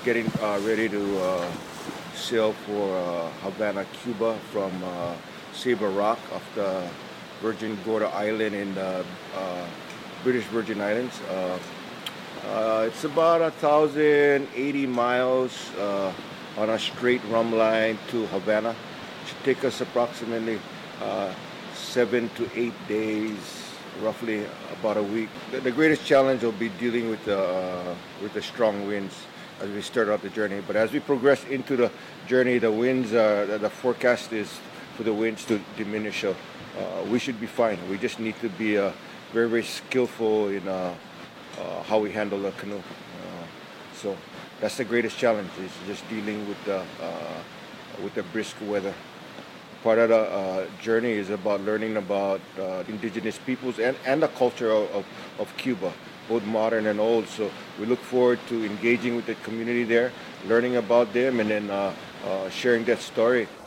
getting ready to sail for Havana, Cuba from Sabre Rock off the Virgin Gorda Island in the British Virgin Islands. It's about 1,080 miles on a straight rum line to Havana. It should take us approximately 7 to 8 days, roughly about a week. The greatest challenge will be dealing with the strong winds as we start out the journey. But as we progress into the journey, the forecast is for the winds to diminish. So we should be fine. We just need to be very, very skillful in how we handle the canoe. So that's the greatest challenge, is just dealing with the brisk weather. Part of the journey is about learning about indigenous peoples and the culture of Cuba, both modern and old. So we look forward to engaging with the community there, learning about them, and then sharing that story